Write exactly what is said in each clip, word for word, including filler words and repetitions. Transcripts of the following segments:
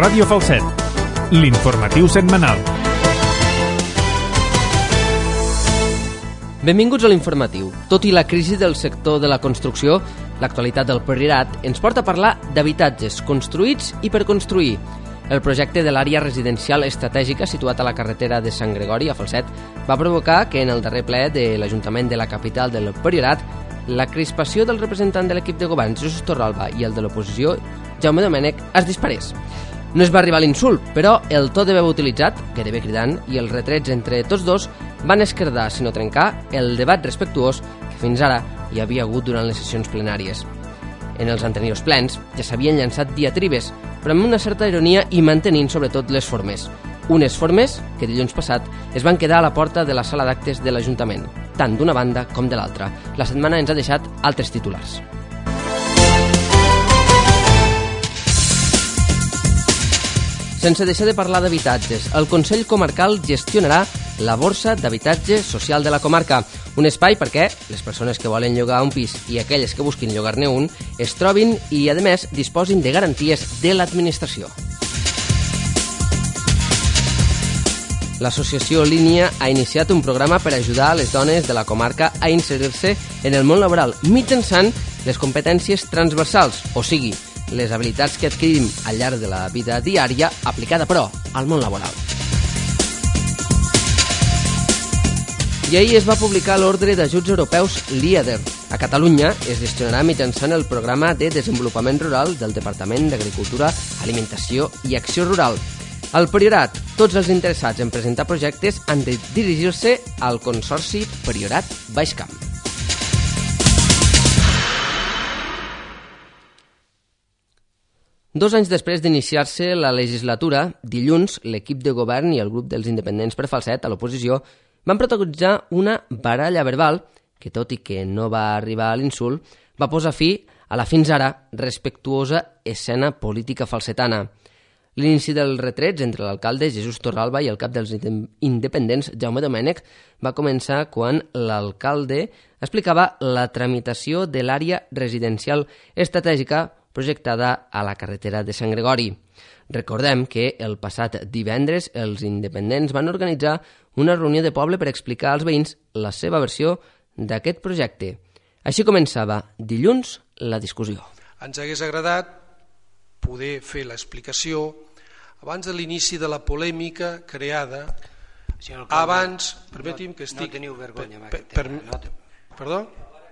Ràdio Falset, l'informatiu setmanal. Benvinguts a l'informatiu. Tot i la crisi del sector de la construcció, l'actualitat del Priorat ens porta a parlar d'habitatges construïts i per construir. El projecte de l'àrea residencial estratègica situat a la carretera de Sant Gregori, a Falset, va provocar que en el darrer ple de l'Ajuntament de la capital del Priorat la crispació del representant de l'equip de govern, Jesús Torralba, i el de l'oposició, Jaume Domènech, es disparés. No es va arribar a l'insult, però el to de veu utilitzat, gairebé cridant, i els retrets entre tots dos van esquerdar, si no trencar, el debat respectuós que fins ara hi havia hagut durant les sessions plenàries. En els anteriors plens ja s'havien llançat diatribes, però amb una certa ironia i mantenint sobretot les formes. Unes formes que dilluns passat es van quedar a la porta de la sala d'actes de l'Ajuntament, tant d'una banda com de l'altra. La setmana ens ha deixat altres titulars. Sense deixar de parlar d'habitatges, el Consell Comarcal gestionarà la Borsa d'Habitatge Social de la comarca, un espai perquè les persones que volen llogar un pis i aquelles que busquin llogar-ne un es trobin i, a més, disposin de garanties de l'administració. L'associació Línia ha iniciat un programa per ajudar a les dones de la comarca a inserir-se en el món laboral mitjançant les competències transversals, o sigui, les habilitats que adquirim al llarg de la vida diària, aplicada, però, al món laboral. I ahir es va publicar l'ordre d'ajuts europeus LEADER. A Catalunya es gestionarà mitjançant el programa de desenvolupament rural del Departament d'Agricultura, Alimentació i Acció Rural. Al Priorat, tots els interessats en presentar projectes han de dirigir-se al Consorci Priorat Baix Camp. Dos anys després d'iniciar-se la legislatura, dilluns, l'equip de govern i el grup dels independents per Falset, a l'oposició, van protagonitzar una baralla verbal que, tot i que no va arribar a l'insult, va posar fi a la fins ara respectuosa escena política falsetana. L'inici dels retrets entre l'alcalde Jesús Torralba i el cap dels independents, Jaume Domènech, va començar quan l'alcalde explicava la tramitació de l'àrea residencial estratègica projectada a la carretera de Sant Gregori. Recordem que el passat divendres els independents van organitzar una reunió de poble per explicar als veïns la seva versió d'aquest projecte. Així començava dilluns la discussió. Ens hagués agradat poder fer l'explicació abans de l'inici de la polèmica creada abans... Permeti'm que estic... No teniu vergonya amb aquest per, tema. per, perdó?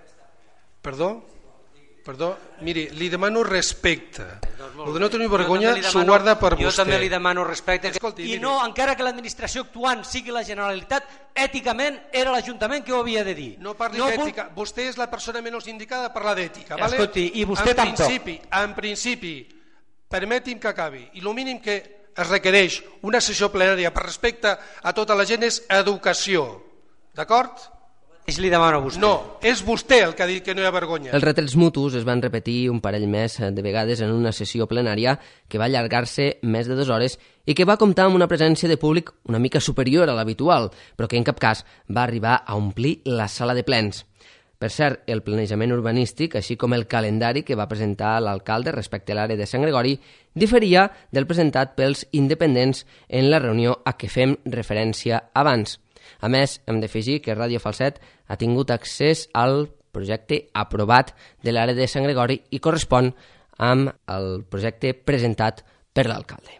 Perdó? Perdó, miri, li demano respecte. El de no tenir vergonya s'ho guarda per vostè. Jo també li demano respecte. Escolti, I no, encara que l'administració actuant sigui la Generalitat, èticament era l'Ajuntament que ho havia de dir. No parli no d'ètica. Puc... Vostè és la persona menys indicada per parlar d'ètica. Vale? Escolti, i vostè en tampoc. Principi, en principi, permeti'm que acabi. I el mínim que es requereix una sessió plenària per respecte a tota la gent és educació. D'acord? Li demano a vostè. No, és vostè el que ha dit que no hi ha vergonya. Els retrets mutus es van repetir un parell més de vegades en una sessió plenària que va allargar-se més de dues hores i que va comptar amb una presència de públic una mica superior a l'habitual, però que en cap cas va arribar a omplir la sala de plens. Per cert, el planejament urbanístic, així com el calendari que va presentar l'alcalde respecte a l'àrea de Sant Gregori, diferia del presentat pels independents en la reunió a què fem referència abans. A més, hem d'afegir que Ràdio Falset ha tingut accés al projecte aprovat de l'àrea de Sant Gregori i correspon amb el projecte presentat per l'alcalde.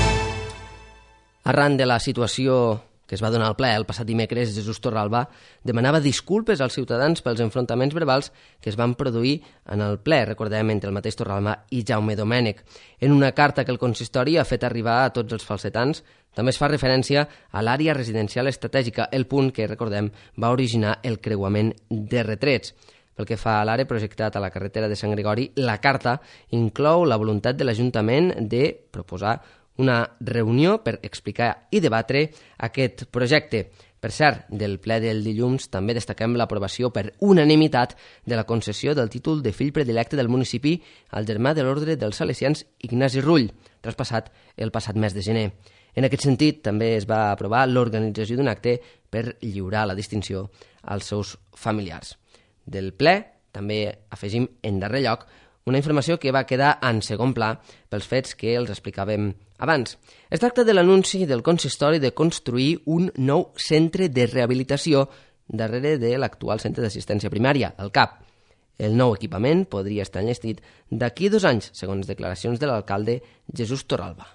Arran de la situació que es va donar al ple el passat dimecres, Jesús Torralba demanava disculpes als ciutadans pels enfrontaments verbals que es van produir en el ple, recordem, entre el mateix Torralba i Jaume Domènech. En una carta que el consistori ha fet arribar a tots els falsetans, també es fa referència a l'àrea residencial estratègica, el punt que, recordem, va originar el creuament de retrets. Pel que fa a l'àrea projectat a la carretera de Sant Gregori, la carta inclou la voluntat de l'Ajuntament de proposar una reunió per explicar i debatre aquest projecte. Per cert, del ple del dilluns també destaquem l'aprovació per unanimitat de la concessió del títol de fill predilecte del municipi al germà de l'Ordre dels Salesians Ignasi Rull, traspassat el passat mes de gener. En aquest sentit, també es va aprovar l'organització d'un acte per lliurar la distinció als seus familiars. Del ple, també afegim en darrer lloc una informació que va quedar en segon pla pels fets que els explicàvem abans. Es tracta de l'anunci del consistori de construir un nou centre de rehabilitació darrere de l'actual centre d'assistència primària, el C A P. El nou equipament podria estar enllestit d'aquí a dos anys, segons declaracions de l'alcalde Jesús Torralba.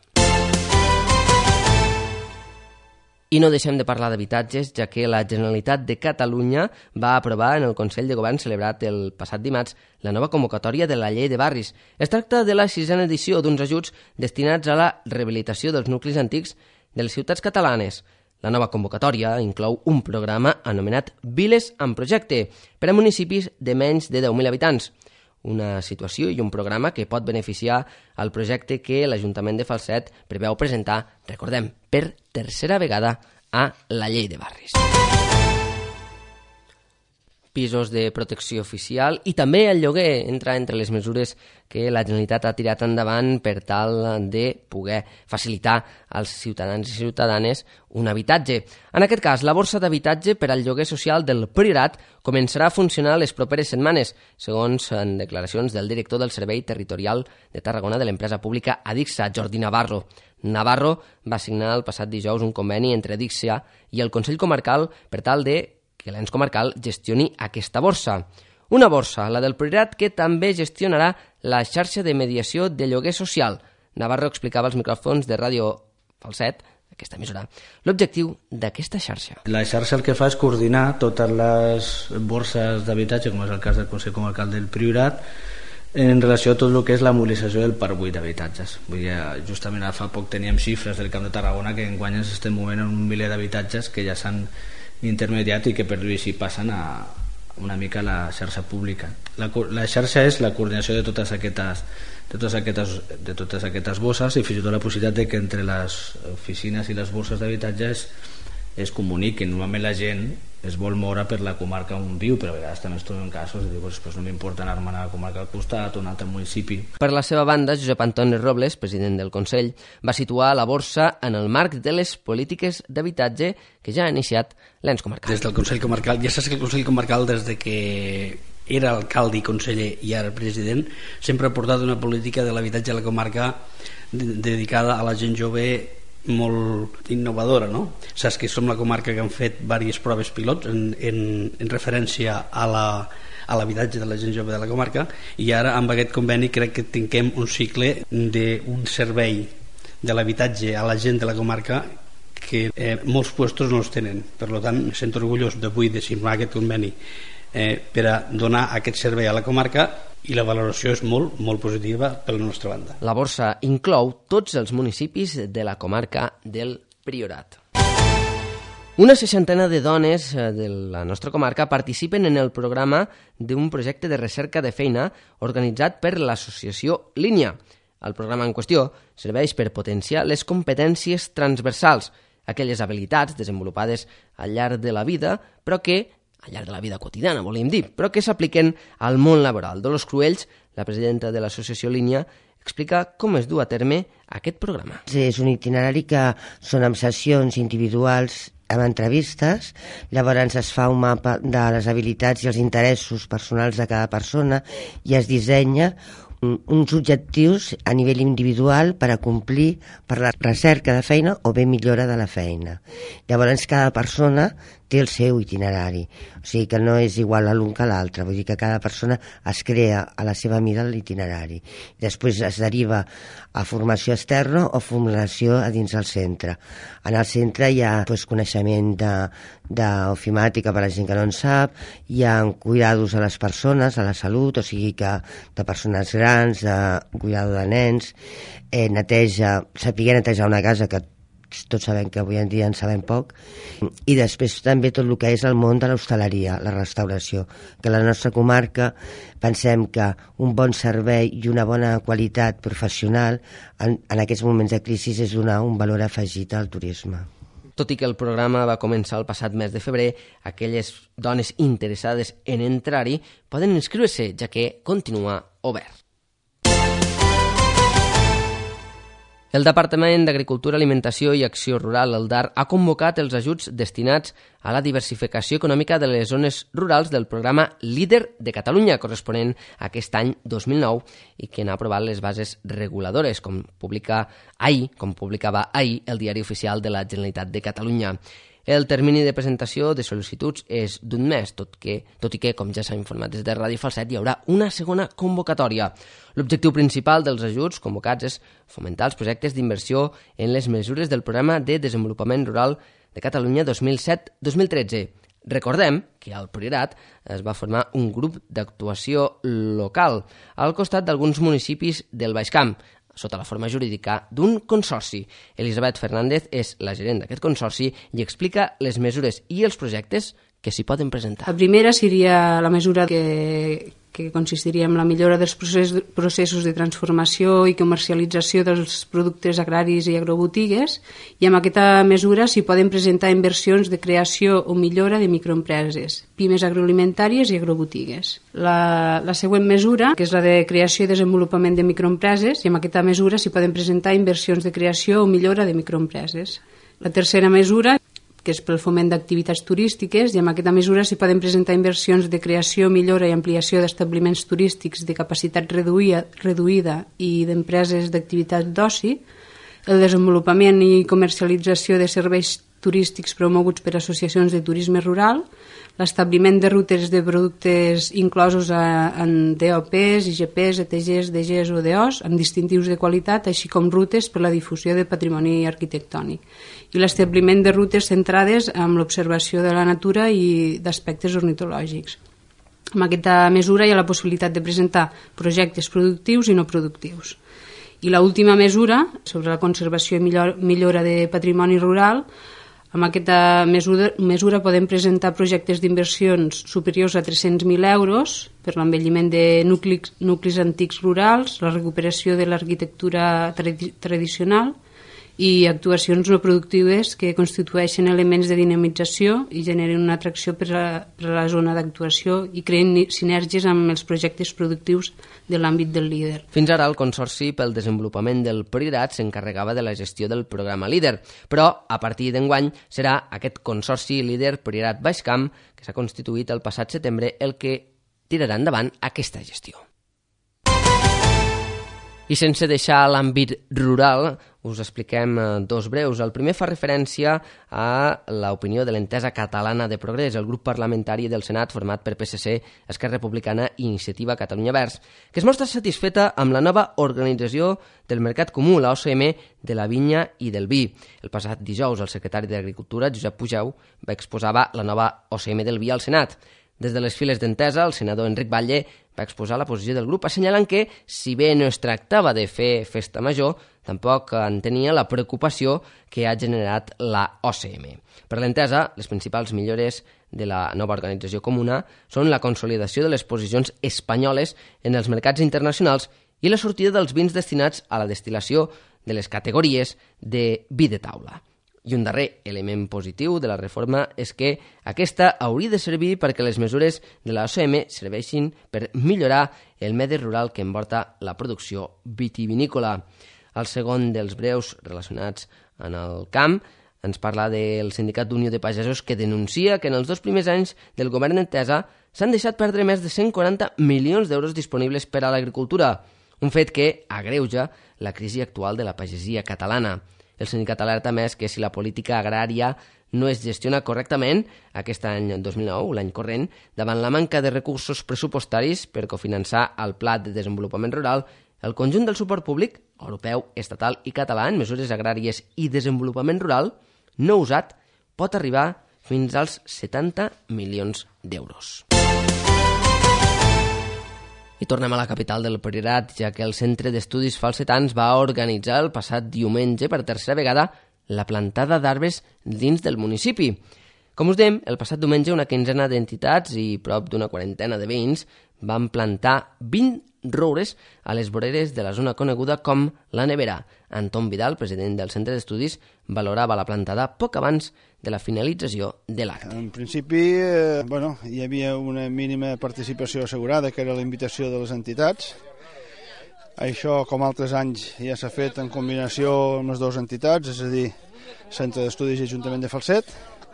I no deixem de parlar d'habitatges, ja que la Generalitat de Catalunya va aprovar en el Consell de Govern celebrat el passat dimarts la nova convocatòria de la Llei de Barris. Es tracta de la sisena edició d'uns ajuts destinats a la rehabilitació dels nuclis antics de les ciutats catalanes. La nova convocatòria inclou un programa anomenat Viles en Projecte per a municipis de menys de deu mil habitants. Una situació i un programa que pot beneficiar el projecte que l'Ajuntament de Falset preveu presentar, recordem, per tercera vegada a la Llei de Barris. Pisos de protecció oficial i també el lloguer entra entre les mesures que la Generalitat ha tirat endavant per tal de poder facilitar als ciutadans i ciutadanes un habitatge. En aquest cas, la borsa d'habitatge per al lloguer social del Priorat començarà a funcionar les properes setmanes, segons en declaracions del director del Servei Territorial de Tarragona de l'empresa pública Adixa, Jordi Navarro. Navarro va signar el passat dijous un conveni entre Adixa i el Consell Comarcal per tal de que l'ens comarcal gestioni aquesta borsa. Una borsa, la del Priorat, que també gestionarà la xarxa de mediació de lloguer social. Navarro explicava als micròfons de Ràdio Falset, aquesta emissora, l'objectiu d'aquesta xarxa. La xarxa el que fa és coordinar totes les borses d'habitatge, com és el cas del Consell Comarcal del Priorat, en relació a tot el que és la mobilització del parc buit d'habitatges. Vull dir, justament fa poc teníem xifres del Camp de Tarragona que enguany ens estem movent en un miler d'habitatges que ja s'han intermediat i que per dir així passen a una mica la xarxa pública. La, la xarxa és la coordinació de totes aquestes de totes aquestes, de totes aquestes borses i fins i tot la possibilitat de que entre les oficines i les borses d'habitatges es comuniquin. Normalment la gent es vol moure per la comarca on viu, però a vegades també es troben casos de dir, pues, pues no m'importa anar-me'n a la comarca al costat o a un altre municipi. Per la seva banda, Josep Antoni Robles, president del Consell, va situar la borsa en el marc de les polítiques d'habitatge que ja ha iniciat l'ens comarcal. Des del Consell Comarcal, ja saps que el Consell Comarcal, des de que era alcalde i conseller i ara president, sempre ha portat una política de l'habitatge a la comarca dedicada a la gent jove molt innovadora, no? Saps que som la comarca que han fet diverses proves pilots en, en, en referència a la a l'habitatge de la gent jove de la comarca, i ara amb aquest conveni crec que tinguem un cicle d'un servei de l'habitatge a la gent de la comarca que eh, molts puestos no els tenen. Per tant, em sento orgullós d'avui de signar aquest conveni eh, per a donar aquest servei a la comarca, i la valoració és molt, molt positiva per la nostra banda. La borsa inclou tots els municipis de la comarca del Priorat. Una seixantena de dones de la nostra comarca participen en el programa d'un projecte de recerca de feina organitzat per l'associació Línia. El programa en qüestió serveix per potenciar les competències transversals, aquelles habilitats desenvolupades al llarg de la vida, però que al llarg de la vida quotidiana, volíem dir, però que s'apliquen al món laboral. Dolors Cruells, la presidenta de l'associació Línia, explica com es du a terme aquest programa. És un itinerari que són amb sessions individuals amb entrevistes, llavors es fa un mapa de les habilitats i els interessos personals de cada persona i es dissenya uns objectius a nivell individual per a complir per la recerca de feina o bé millora de la feina. Llavors cada persona té el seu itinerari, o sigui que no és igual a l'un que a l'altre, vull dir que cada persona es crea a la seva mida l'itinerari. Després es deriva a formació externa o formació a dins del centre. En el centre hi ha pues, coneixement d'ofimàtica per a la gent que no en sap, hi ha cuidados a les persones, a la salut, o sigui que de persones grans, de cuidado de nens, eh, neteja, saber netejar una casa que tots sabem que avui en dia en sabem poc, i després també tot el que és el món de l'hostaleria, la restauració, que a la nostra comarca pensem que un bon servei i una bona qualitat professional en, en aquests moments de crisi és donar un valor afegit al turisme. Tot i que el programa va començar el passat mes de febrer, aquelles dones interessades en entrar-hi poden inscriure-se, ja que continua obert. El Departament d'Agricultura, Alimentació i Acció Rural, el D A R, ha convocat els ajuts destinats a la diversificació econòmica de les zones rurals del programa Líder de Catalunya, corresponent a aquest any dos mil nou, i que n'ha aprovat les bases reguladores, com publica ahir, com publicava ahir el Diari Oficial de la Generalitat de Catalunya. El termini de presentació de sol·licituds és d'un mes, tot, que, tot i que, com ja s'ha informat des de Ràdio Falset, hi haurà una segona convocatòria. L'objectiu principal dels ajuts convocats és fomentar els projectes d'inversió en les mesures del Programa de Desenvolupament Rural de Catalunya dos mil set dos mil tretze. Recordem que al Priorat es va formar un grup d'actuació local al costat d'alguns municipis del Baix Camp, sota la forma jurídica d'un consorci. Elisabet Fernández és la gerent d'aquest consorci i explica les mesures i els projectes que s'hi poden presentar. La primera seria la mesura que, que consistiria en la millora dels processos, processos de transformació i comercialització dels productes agraris i agrobotigues, i amb aquesta mesura s'hi poden presentar inversions de creació o millora de microempreses, pimes agroalimentàries i agrobotigues. La, la següent mesura, que és la de creació i desenvolupament de microempreses, i amb aquesta mesura s'hi poden presentar inversions de creació o millora de microempreses. La tercera mesura, que és pel foment d'activitats turístiques, i amb aquesta mesura s'hi poden presentar inversions de creació, millora i ampliació d'establiments turístics de capacitat reduïda, reduïda i d'empreses d'activitat d'oci, el desenvolupament i comercialització de serveis turístics promoguts per associacions de turisme rural, l'establiment de rutes de productes inclosos a, en D O Ps, I G Ps, E T Gs, D Gs o D Os, amb distintius de qualitat, així com rutes per la difusió de patrimoni arquitectònic. I l'establiment de rutes centrades amb l'observació de la natura i d'aspectes ornitològics. Amb aquesta mesura hi ha la possibilitat de presentar projectes productius i no productius. I l'última mesura, sobre la conservació i millora, millora de patrimoni rural, amb aquesta mesura, mesura podem presentar projectes d'inversions superiors a tres-cents mil euros per l'envelliment de nuclis, nuclis antics rurals, la recuperació de l'arquitectura tradi tradicional i actuacions no productives que constitueixen elements de dinamització i generen una atracció per a, per a la zona d'actuació i creen sinergies amb els projectes productius de l'àmbit del líder. Fins ara el Consorci pel Desenvolupament del Priorat s'encarregava de la gestió del programa líder, però a partir d'enguany serà aquest Consorci líder Priorat Baix Camp, que s'ha constituït el passat setembre, el que tirarà endavant aquesta gestió. I sense deixar l'àmbit rural, us expliquem dos breus. El primer fa referència a l'opinió de l'Entesa Catalana de Progrés, el grup parlamentari del Senat format per P S C, Esquerra Republicana i Iniciativa Catalunya Verds, que es mostra satisfeta amb la nova organització del Mercat Comú, la O C M, de la vinya i del vi. El passat dijous, el secretari d'Agricultura, Josep Pujau, va exposar la nova O C M del vi al Senat. Des de les files d'Entesa, el senador Enric Batlle va exposar la posició del grup, assenyalant que, si bé no es tractava de fer festa major, tampoc en tenia la preocupació que ha generat la O C M. Per l'Entesa, les principals millores de la nova organització comuna són la consolidació de les posicions espanyoles en els mercats internacionals i la sortida dels vins destinats a la destil·lació de les categories de vi de taula. I un darrer element positiu de la reforma és que aquesta hauria de servir perquè les mesures de la O C M serveixin per millorar el medi rural que envolta la producció vitivinícola. El segon dels breus relacionats en el camp ens parla del Sindicat d'Unió de Pagesos, que denuncia que en els dos primers anys del govern d'Entesa s'han deixat perdre més de cent quaranta milions d'euros disponibles per a l'agricultura, un fet que agreuja la crisi actual de la pagesia catalana. El sindicat alerta més que si la política agrària no es gestiona correctament aquest any dos mil nou, l'any corrent, davant la manca de recursos pressupostaris per cofinançar el Pla de Desenvolupament Rural, el conjunt del suport públic, europeu, estatal i català en mesures agràries i desenvolupament rural, no usat, pot arribar fins als setanta milions d'euros. I tornem a la capital del Priorat, ja que el Centre d'Estudis Falsetans va organitzar el passat diumenge per tercera vegada la plantada d'arbres dins del municipi. Com us dèiem, el passat diumenge una quinzena d'entitats i prop d'una quarantena de veïns van plantar vint roures a les voreres de la zona coneguda com la Nevera. Anton Vidal, president del Centre d'Estudis, valorava la plantada poc abans de la finalització de l'acte. En principi, eh, bueno, hi havia una mínima participació assegurada, que era la invitació de les entitats, Això, com altres anys, ja s'ha fet en combinació amb les dues entitats, és a dir, Centre d'Estudis i Ajuntament de Falset.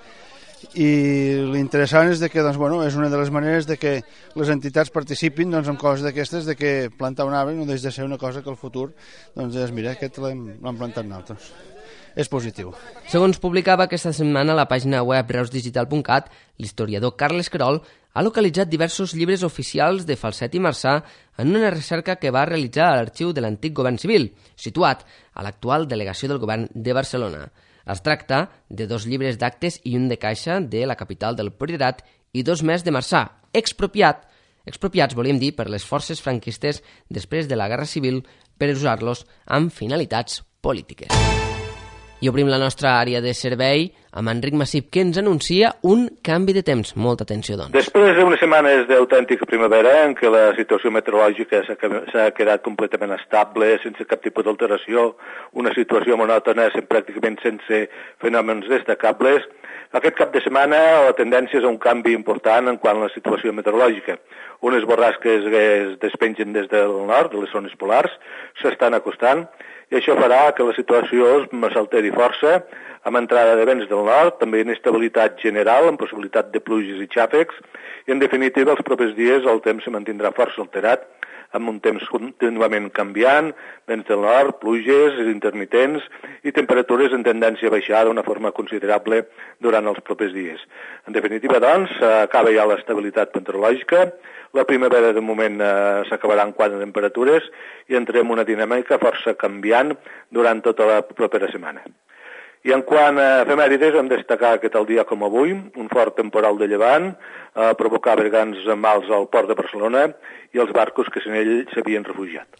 I l'interessant és de que, doncs, bueno, és una de les maneres de que les entitats participin, doncs, en coses d'aquestes, de que plantar un arbre no deixa de ser una cosa que al futur, doncs, és, mira, aquest l'hem plantat nosaltres. És positiu. Segons publicava aquesta setmana a la pàgina web reus digital punt cat, l'historiador Carles Querol ha localitzat diversos llibres oficials de Falset i Marçà en una recerca que va realitzar a l'arxiu de l'antic govern civil, situat a l'actual delegació del govern de Barcelona. Es tracta de dos llibres d'actes i un de caixa de la capital del Priorat i dos més de Marçà, expropiat, expropiats, volíem dir, per les forces franquistes després de la Guerra Civil per usar-los amb finalitats polítiques. I obrim la nostra àrea de servei amb Enric Massip, que ens anuncia un canvi de temps. Molta atenció, doncs. Després d'unes setmanes d'autèntica primavera en què la situació meteorològica s'ha quedat completament estable, sense cap tipus d'alteració, una situació monòtona pràcticament sense fenòmens destacables, aquest cap de setmana la tendència és a un canvi important en quant a la situació meteorològica. Unes borrasques que es despengen des del nord, de les zones polars, s'estan acostant, i això farà que la situació s'alteri força, amb entrada de vents del nord, també inestabilitat general, amb possibilitat de pluges i xàfecs, i en definitiva els propers dies el temps se mantindrà força alterat, amb un temps continuament canviant, vents del nord, pluges intermitents i temperatures en tendència a baixar d'una forma considerable durant els propers dies. En definitiva, doncs, acaba ja l'estabilitat meteorològica, la primavera de moment eh, s'acabarà en quant a temperatures i entrem en una dinàmica força canviant durant tota la propera setmana. I en quant a efemèrides, hem destacar que tal dia com avui, un fort temporal de llevant eh, provocava grans mals al port de Barcelona i els barcos que en ell s'havien refugiat.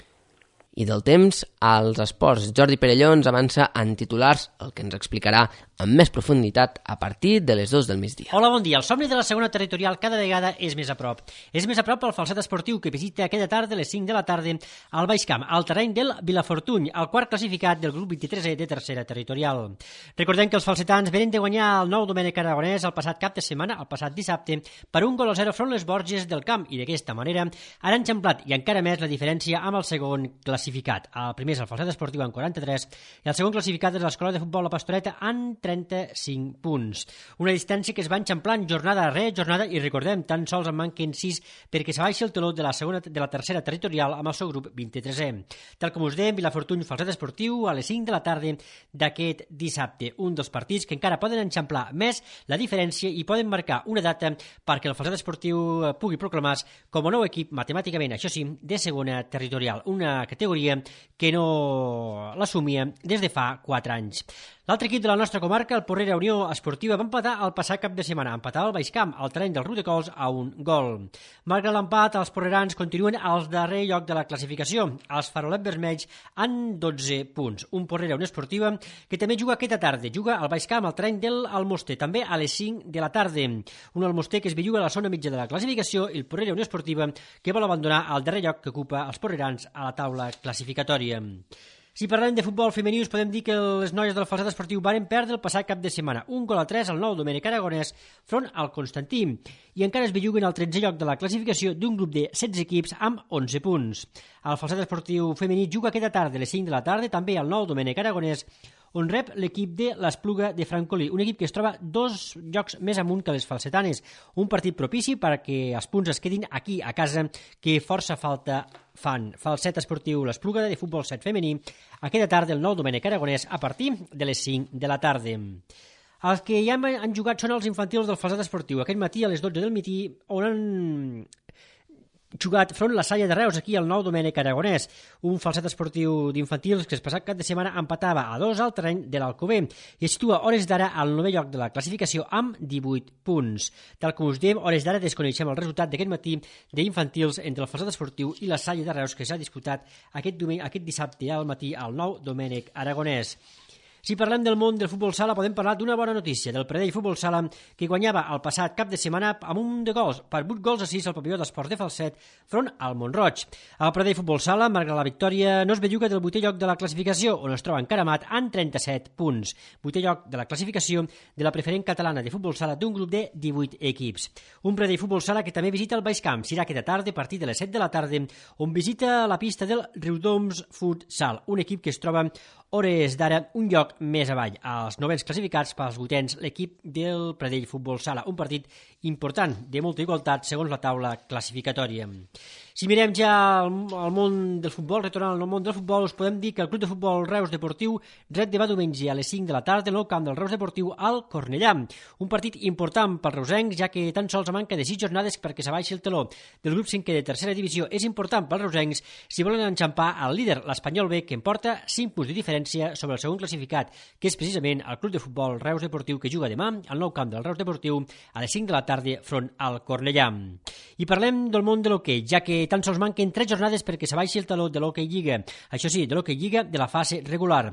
I del temps als esports. Jordi Perelló ens avança en titulars, el que ens explicarà amb més profunditat a partir de les dues del migdia. Hola, bon dia. El somni de la segona territorial cada vegada és més a prop. És més a prop el Falset Esportiu, que visita aquesta tarda a les cinc de la tarda al Baix Camp, al terreny del Vilafortuny, el quart classificat del grup vint-i-tresè de tercera territorial. Recordem que els falsetans venen de guanyar el nou Domènec Aragonès el passat cap de setmana, el passat dissabte, per un gol a zero front les Borges del Camp, i d'aquesta manera han enxamplat i encara més la diferència amb el segon classificat. El primer és el Falset Esportiu amb quaranta-tres i el segon classificat és l'Escola de Futbol La Pastoreta amb trenta-cinc punts. Una distància que es va enxamplant jornada a rere jornada i recordem, tan sols en manquen sis perquè s'abaixi el teló de la segona de la tercera territorial amb el seu grup vint-i-tresè. Tal com us dèiem, Vilafortuny Falset Esportiu a les cinc de la tarda d'aquest dissabte. Un dels partits que encara poden enxamplar més la diferència i poden marcar una data perquè el Falset Esportiu pugui proclamar-se com a nou equip matemàticament, això sí, de segona territorial. Una categoria que no l'assumia des de fa quatre anys. L'altre equip de la nostra comarca, el Porrera Unió Esportiva, va empatar el passat cap de setmana. Empatava al Baix Camp, al terreny del Riudecols, a un gol. Malgrat l'empat, els porrerans continuen al darrer lloc de la classificació. Els farolets vermells han dotze punts. Un Porrera Unió Esportiva que també juga aquesta tarda. Juga al Baix Camp, al terreny del Almoster, també a les cinc de la tarda. Un Almoster que es belluga a la zona mitja de la classificació i el Porrera Unió Esportiva que vol abandonar el darrer lloc que ocupa els porrerans a la taula classificatòria. Si parlem de futbol femení, us podem dir que les noies del Falset Esportiu varen perdre el passat cap de setmana. Un gol a tres al nou Domènec Aragonès front al Constantí. I encara es belluguen al tretzè lloc de la classificació d'un grup de setze equips amb onze punts. El Falset Esportiu femení juga aquesta tarda a les cinc de la tarda, també al nou Domènec Aragonès, on rep l'equip de l'Espluga de Francolí, un equip que es troba dos llocs més amunt que les falsetanes. Un partit propici perquè els punts es quedin aquí, a casa, que força falta fan. Falset Esportiu, l'Espluga de futbol set femení, aquesta tarda el nou Domènec Aragonès a partir de les cinc de la tarda. Els que ja han jugat són els infantils del Falset Esportiu. Aquest matí a les dotze del matí, on han jugat front la Salle de Reus, aquí al nou Domènec Aragonès, un Falset Esportiu d'infantils que el passat cap de setmana empatava a dos al terreny de l'Alcover i es situa hores d'ara al novè lloc de la classificació amb divuit punts. Tal com us diem, hores d'ara desconeixem el resultat d'aquest matí d'infantils entre el Falset Esportiu i la Salle de Reus, que s'ha disputat aquest, diumenge, aquest dissabte al matí al nou Domènec Aragonès. Si parlem del món del futbol sala, podem parlar d'una bona notícia, del Pradell Futbol Sala, que guanyava el passat cap de setmana amb un de gols, per vuit gols a sis al pavelló d'esports de Falset, front al Montroig. El Pradell Futbol Sala, malgrat la victòria, no es belluga del vuitè lloc de la classificació, on es troba encaramat amb trenta-set punts. Vuitè lloc de la classificació de la preferent catalana de futbol sala d'un grup de divuit equips. Un Pradell Futbol Sala que també visita el Baix Camp, serà aquesta tarda a partir de les set de la tarda, on visita la pista del Riudoms Futsal, un equip que es troba hores d'ara un lloc més avall. Els novens classificats pels vuitens, l'equip del Pradell Futbol Sala, un partit important, de molta igualtat, segons la taula classificatòria. Si mirem ja al, al món del futbol, retornant al món del futbol, us podem dir que el Club de Futbol Reus Deportiu ret demà diumenge a les cinc de la tarda en el camp del Reus Deportiu al Cornellà. Un partit important pels reusencs, ja que tan sols manca de sis jornades perquè s'abaixi el teló del grup cinquè de tercera divisió. És important pels reusencs si volen enxampar el líder, l'Espanyol B, que en porta cinc punts de diferència sobre el segon classificat, que és precisament el Club de Futbol Reus Deportiu, que juga demà al nou camp del Reus Deportiu a les cinc de la tarda front al Cornellà. I parlem del món de l'hoquei, ja que tan sols manquen tres jornades perquè s'abaixi el taló de l'hoquei Lliga. Això sí, de l'hoquei Lliga de la fase regular.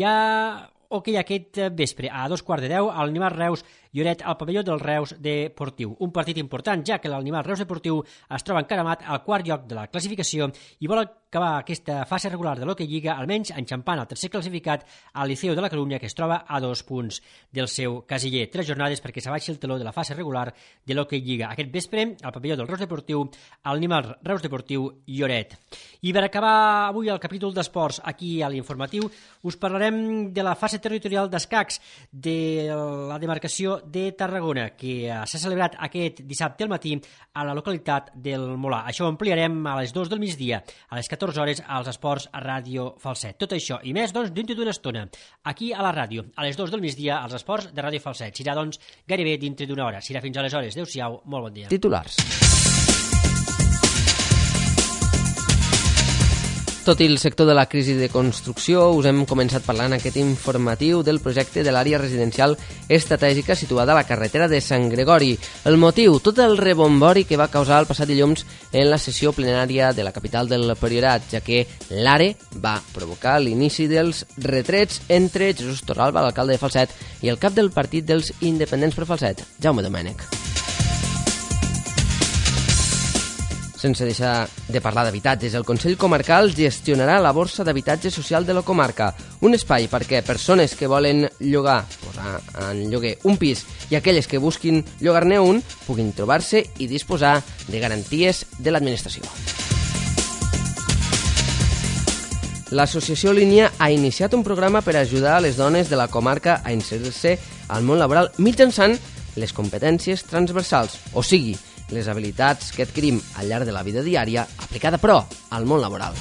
Ja hoquei aquest vespre a dos quarts de deu al Animal Reus Lloret al pavelló del Reus Deportiu. Un partit important, ja que l'Animal Reus Deportiu es troba encaramat al quart lloc de la classificació i vol acabar aquesta fase regular de l'hoquei Lliga almenys enxampant el tercer classificat al Liceu de la Corunya, que es troba a dos punts del seu casiller. Tres jornades perquè s'abaixi el teló de la fase regular de l'hoquei Lliga. Aquest vespre, al pavelló del Reus Deportiu, al Animal Reus Deportiu Lloret. I per acabar avui el capítol d'esports aquí a l'informatiu, us parlarem de la fase territorial d'escacs de la demarcació de Tarragona, que s'ha celebrat aquest dissabte al matí a la localitat del Molà. Això ho ampliarem a les dues del migdia, a les catorze hores, als esports a Ràdio Falset. Tot això i més, doncs, dintre d'una estona, aquí a la ràdio, a les dues del migdia, als esports de Ràdio Falset. Serà, doncs, gairebé dintre d'una hora. Serà fins aleshores. Adéu-siau, molt bon dia. Titulars. Tot i el sector de la crisi de construcció, us hem començat parlant aquest informatiu del projecte de l'àrea residencial estratègica situada a la carretera de Sant Gregori. El motiu, tot el rebombori que va causar el passat dilluns en la sessió plenària de la capital del Priorat, ja que l'ARE va provocar l'inici dels retrets entre Jesús Torralba, l'alcalde de Falset, i el cap del partit dels independents per Falset, Jaume Domènech. Sense deixar de parlar d'habitatges, el Consell Comarcal gestionarà la borsa d'habitatge social de la comarca, un espai perquè persones que volen llogar, posar en lloguer un pis i aquelles que busquin llogar-ne un puguin trobar-se i disposar de garanties de l'administració. L'associació Línia ha iniciat un programa per ajudar a les dones de la comarca a inserir-se al món laboral mitjançant les competències transversals, o sigui, les habilitats que adquirim al llarg de la vida diària, aplicada, però, al món laboral.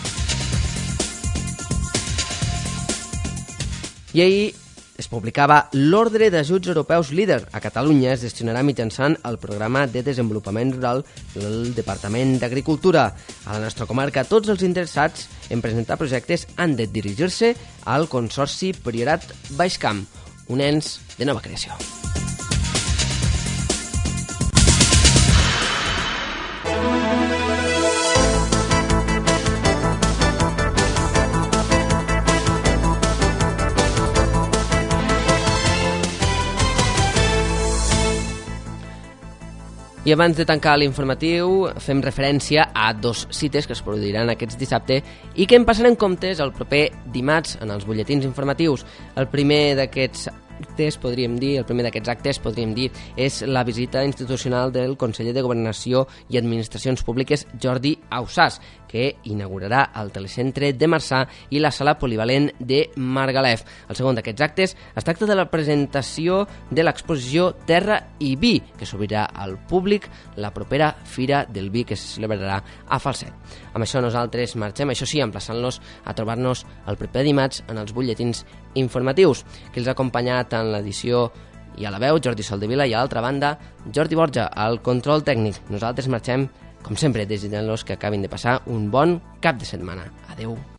I ahir es publicava l'Ordre d'Ajuts Europeus Líder. A Catalunya es gestionarà mitjançant el Programa de Desenvolupament Rural del Departament d'Agricultura. A la nostra comarca, tots els interessats en presentar projectes han de dirigir-se al Consorci Priorat Baix Camp, un ens de nova creació. I abans de tancar l'informatiu, fem referència a dos cites que es produiran aquest dissabte i que en passarem comptes el proper dimarts en els butlletins informatius. El primer d'aquests actes, podríem dir, el primer d'aquests actes, podríem dir, és la visita institucional del conseller de Governació i Administracions Públiques, Jordi Ausàs, que inaugurarà el telecentre de Marçà i la sala polivalent de Margalef. El segon d'aquests actes es tracta de la presentació de l'exposició Terra i Vi, que s'obrirà al públic la propera Fira del Vi, que se celebrarà a Falset. Amb això nosaltres marxem, això sí, emplaçant-los a trobar-nos el proper dimarts en els butlletins informatius, que els ha acompanyat en l'edició i a la veu Jordi Soldevila i a l'altra banda Jordi Borja al control tècnic. Nosaltres marxem, com sempre, desitjant-los que acabin de passar un bon cap de setmana. Adeu.